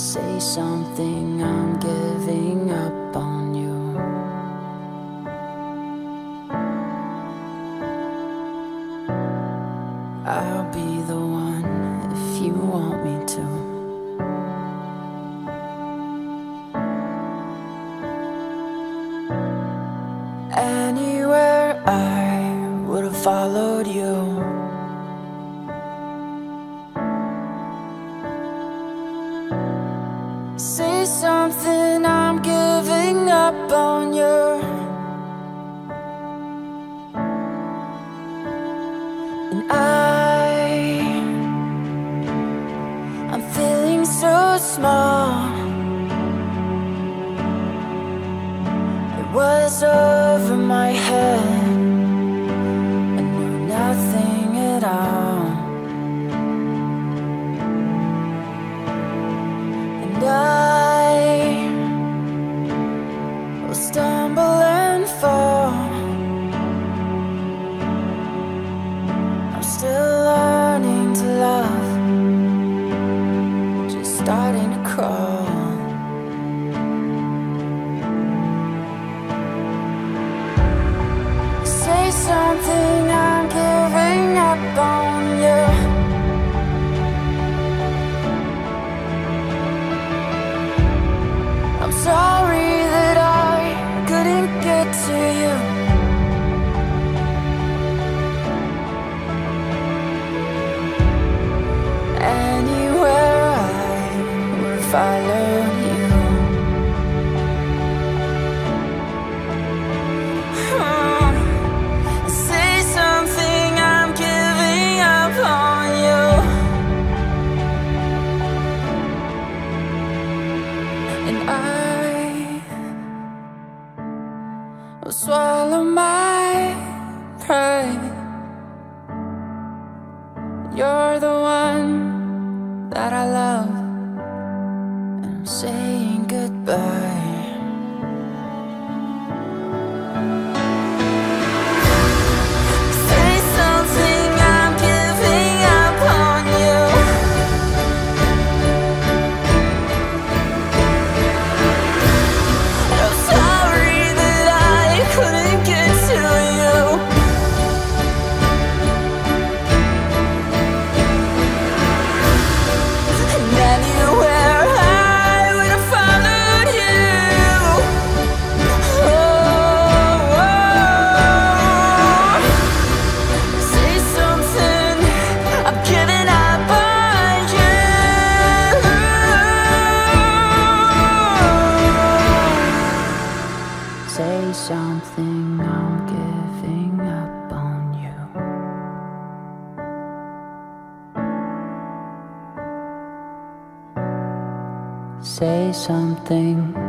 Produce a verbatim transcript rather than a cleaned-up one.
Say something, I'm giving up on you. I'll be the one if you want me to. Anywhere I would have followed you. Say something, I'm giving up on you. And I, I'm feeling so small. It was over my head, I knew nothing at all. And I will stumble and fall. I'm still learning to love, just starting to crawl. Say something, I'm giving up on you. I'm sorry that I couldn't get to you. Anywhere I would follow you. Oh, say something, I'm giving up on you. And I will swallow my pride. You're the one that I love, and I'm saying goodbye. Say something, I'm giving up on you. I'm sorry that I couldn't get to you. And anywhere I would have followed you. Oh, oh. Say something, I'm giving up on you. Say something, I'm giving up on you. Say something.